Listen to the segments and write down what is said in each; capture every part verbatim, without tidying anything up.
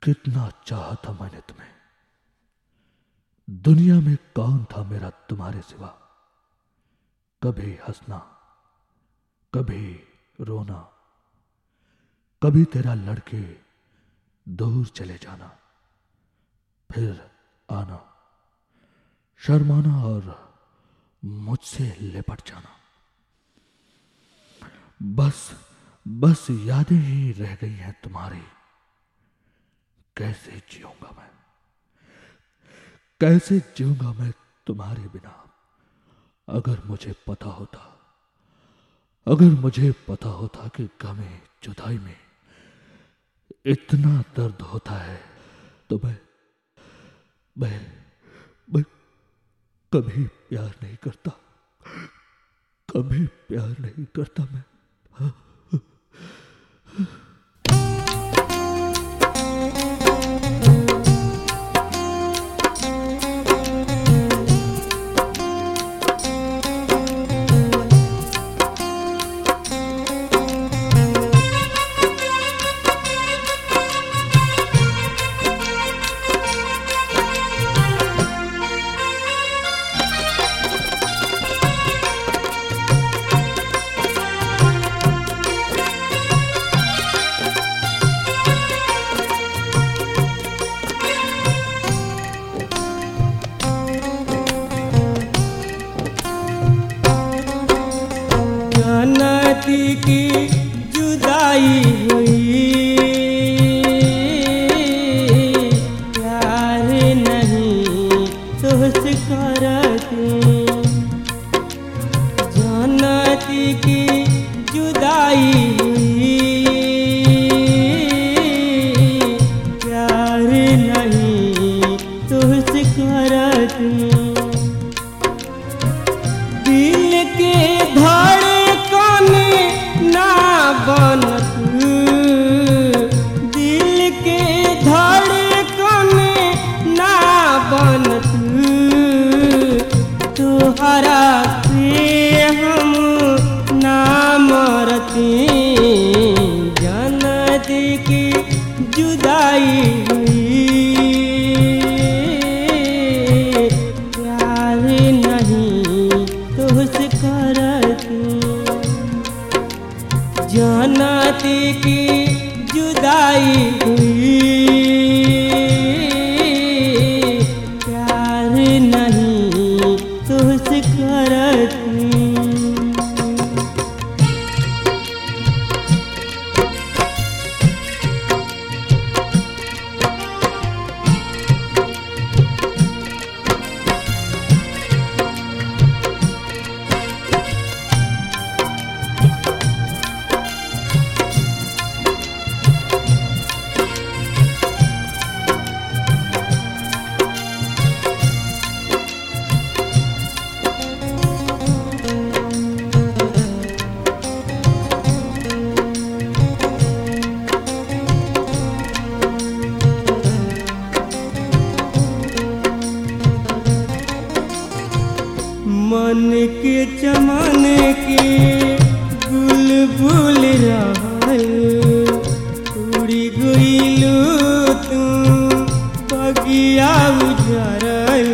कितना चाहा था मैंने तुम्हें। दुनिया में कौन था मेरा तुम्हारे सिवा। कभी हंसना, कभी रोना, कभी तेरा लड़के दूर चले जाना, फिर आना, शर्माना और मुझसे लिपट जाना। बस बस यादें ही रह गई हैं तुम्हारी। कैसे जीऊंगा मैं, कैसे जीऊंगा मैं तुम्हारे बिना। अगर मुझे पता होता, अगर मुझे पता होता कि गमे जुदाई में इतना दर्द होता है, तो मैं मैं मैं कभी प्यार नहीं करता, कभी प्यार नहीं करता मैं। जन्नती की जुदाई हुई, प्यार नहीं तुझसे करती। जन्नती की जुदाई हुई, प्यार नहीं तुझसे करती। दिल के धड़कन ना बनत, दिल के धड़कन ना बनत, तुहरा से हम ना मरती। जन्नती की जुदाई हुई, प्यार नहीं तुझसे करती। जन्नती की जुदाई हुई, प्यार नहीं तुझसे करती। मन के चमन के बुलबुल रहल, उड़ी गइलू तू बगिया उजरल।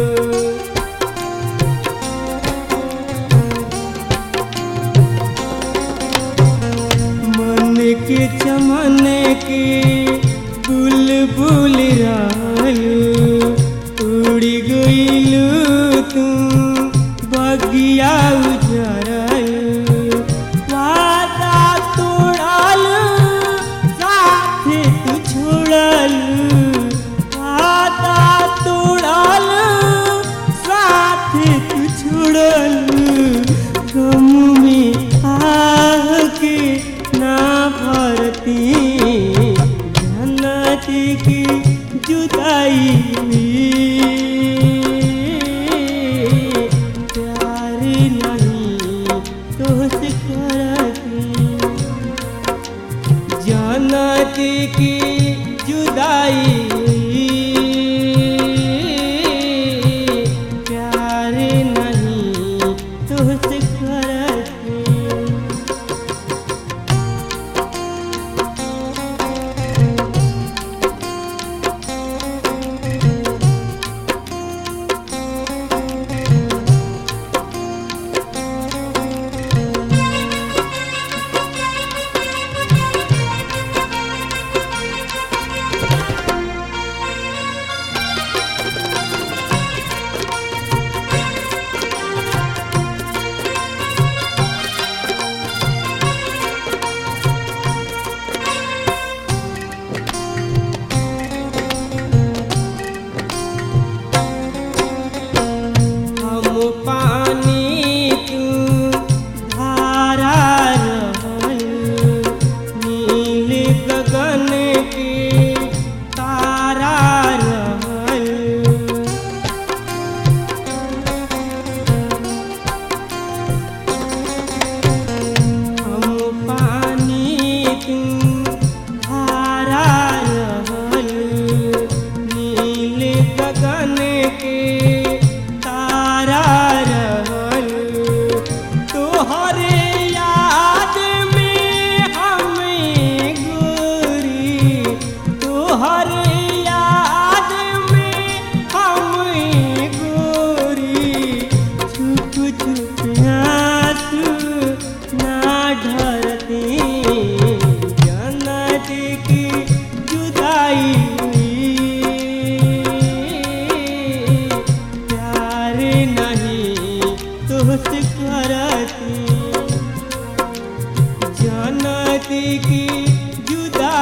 मन के चमन के बुलबुल रहल, उड़ी गइलू तू बगिया उजरल। वादा तोड़ल, साथ तू छोड़ल, वादा तोड़ल, साथ तू छोड़ल। गम में आह के ना भरती। जन्नती की जुदाई हुई, जन्नती की जुदाई हुई, प्यार नहीं तुझसे करती।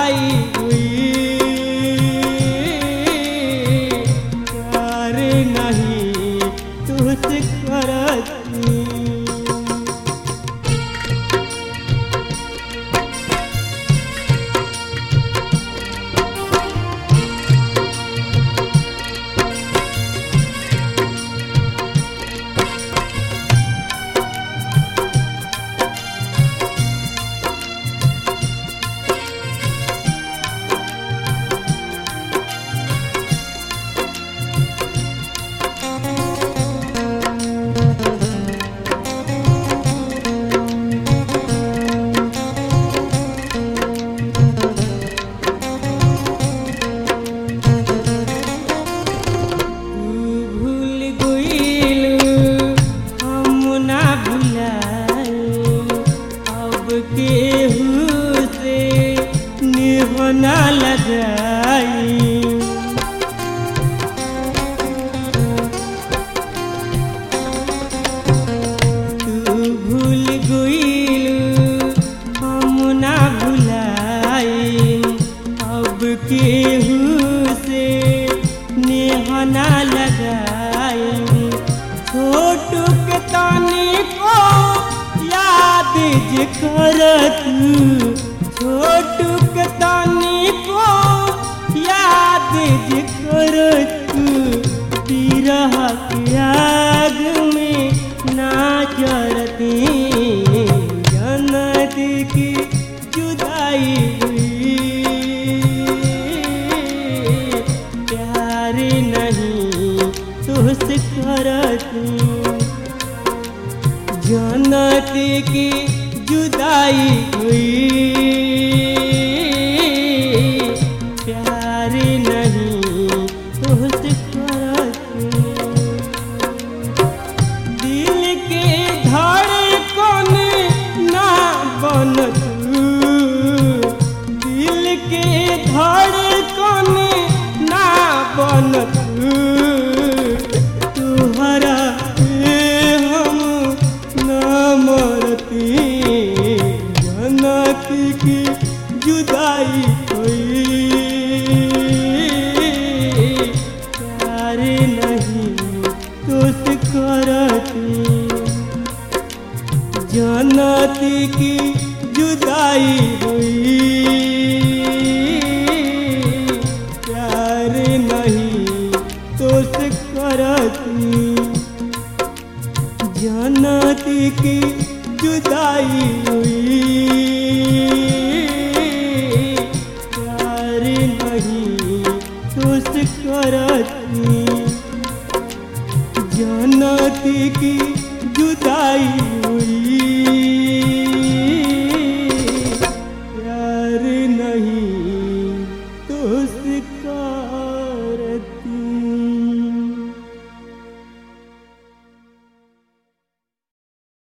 जुदाई हुई, प्यार नहीं तुझसे करती। केहू से नेह न लगाई, तू भूल गइलू हम ना भुलाई, अब केहू से नेह न लगाई। छोटू के तानी को याद जे करत, छोटू के तानी को याद जे करत, बिरह के आग में ना जरती। जन्नत की जुदाई हुई, प्यार नहीं तुझसे करती। जन्नत की जुदाई हुई, प्यार नहीं तुझसे करती। दिल के धड़कन ना बन तू, दिल के धड़कन ना बन तू, तुहरा मरती। जन्नत की जुदाई हुई, प्यार नहीं तुझसे करती। जन्नत की जुदाई हुई, प्यार नहीं तुझसे करती। जन्नत की जुदाई हुई, प्यार नहीं तुझसे करती। जन्नत की जुदाई हुई, प्यार नहीं तुझसे